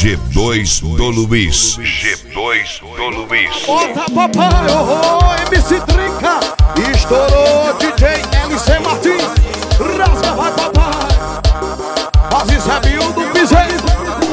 G2 do Luiz. G2 do Luiz. Bota papai, MC Trinca. Estourou DJ MC Martins. Rasga vai papai. Faz Isabel do Piseiro.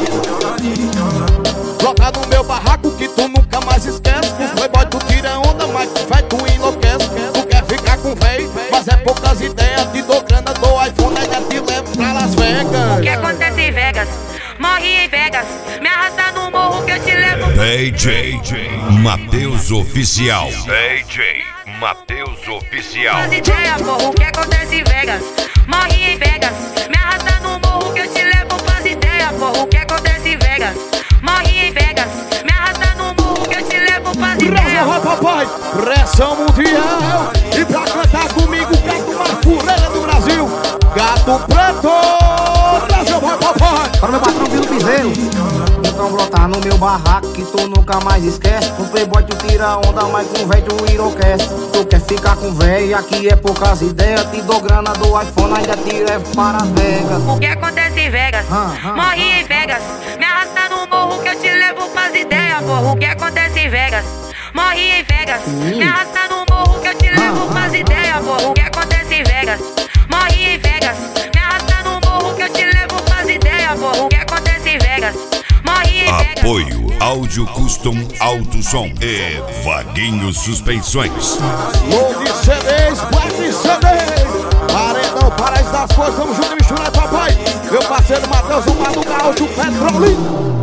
Joga no meu barraco que tu nunca mais esquece. Com playboy tu tira onda, mas com fé tu enlouquece. Tu quer ficar com véi, mas é poucas ideias. Te dou grana, dou iPhone, ainda te levo pra Las Vegas. O que acontece em Vegas? Morre em Vegas. Me arrasta no morro que eu te levo. DJ Matheus Oficial. DJ Matheus Oficial. Faz ideia, porra, o que acontece em Vegas? Morre em Vegas. Me arrasta no morro que eu te levo. Faz ideia, porra, o que acontece em Vegas? Morre em Vegas. Me arrasta no morro que eu te levo. Faz ideia. Vai papai, pressão mundial. E pra cantar comigo, gato mais fureira do Brasil. Gato preto, Brasil vai papai. Para o meu patrão Vilo Piseiro. Então brotar no meu barraco que tu nunca mais esquece. Com playboy tu tira onda, mas com véi tu enlouquece. Tu quer ficar com véi, aqui é poucas ideias. Te dou grana do iPhone, ainda te levo para Las Vegas. O que acontece em Vegas? Morre em Vegas. Me arrasta no morro que eu te levo. Faz ideia, porra, o que acontece em Vegas? Morre em Vegas. Me arrasta no morro que eu te levo. Faz ideia, porra, o que acontece em Vegas? Morre em Vegas. Me arrasta no morro que eu te levo. Faz ideia, porra, o que acontece em Vegas? Morre em Vegas. Apoio Áudio Custom Alto Som e Vaguinho Suspensões. Load CDs, Black CDs. Paredão, Paraíso das Forças, vamos junto e misturar papai. Meu parceiro Matheus, o Mado Gaúcho, Petrolina.